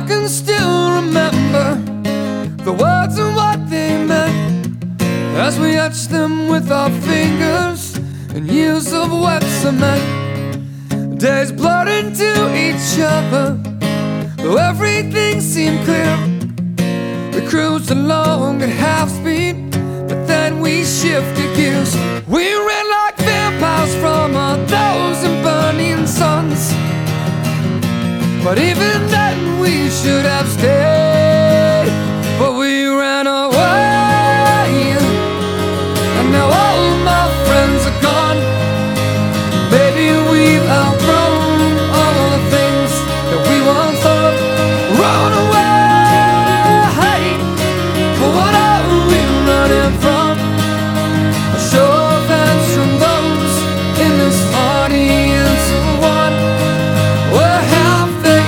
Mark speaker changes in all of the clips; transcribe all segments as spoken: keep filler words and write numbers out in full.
Speaker 1: can still remember the words and what they meant as we etched them with our fingers in years of wet cement. Days blurred into each other, though everything seemed clear. We cruised along at half speed, but then we shifted gears. We ran like vampires from a thousand burning suns, but even then we should have stayed. But we ran away, and now all my friends are gone. Baby, we've outgrown all the things that we once thought. Run away, but what are we running from? A show of hands from those in this audience of one. Where have they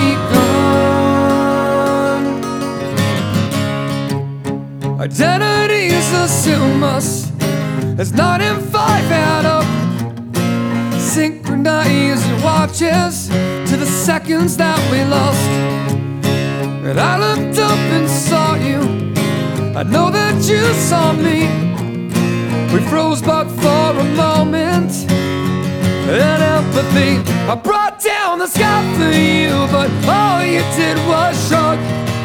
Speaker 1: gone? Identities assume us as nine and five add up. Synchronize your watches to the seconds that we lost. And I looked up and saw you, I know that you saw me. We froze but for a moment, and empathy I brought down the sky for you, but all you did was shrug.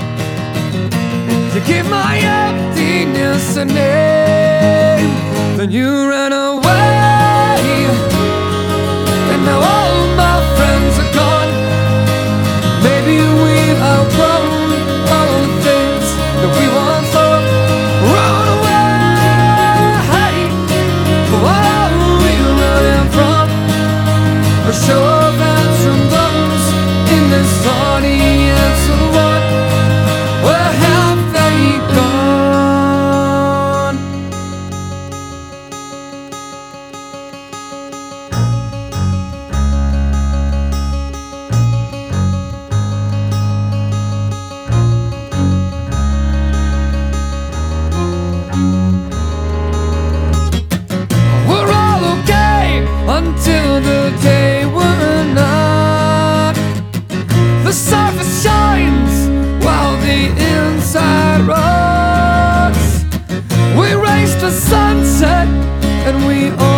Speaker 1: You gave my emptiness a name, then you ran away. And now all my friends are gone. Maybe we've outgrown all the things that we once thought. Run away, but what are we running from? A show of hands from those in this audience of one. Where have they gone? We're all okay until the day we're not. The surface shines while the inside rots. We race the sunset and we